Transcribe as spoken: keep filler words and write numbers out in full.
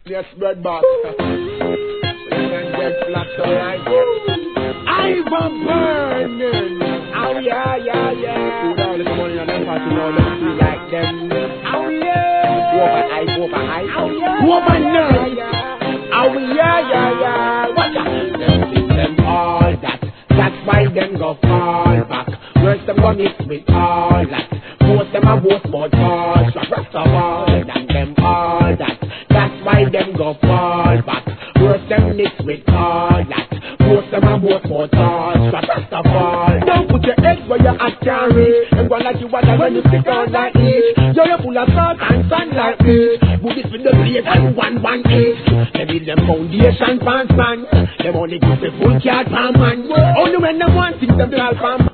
Yes, bread box. And get flat so right. Ivan burning. Oh yeah, yeah, yeah. Put all the money on them party now, them feel like them. Oh yeah. Woman eye, woman eye. Oh yeah. Woman nerd. Oh yeah, yeah, yeah. Watch out. Them think them all that. That's why them go fall back. Worse them go mix with all that. Most them a boast about all. Rest of all than them all that. That's why them go fall back. Worse them mix with all that. Most them a boast about all. Rest of all. Don't put your eggs where your hat carry. And go like you water when you stick out like it. You're full of salt and sand like it. Put it with the blade and one one eight. They build them foundation pants man. Them only give the full card man. Only when them want things them call from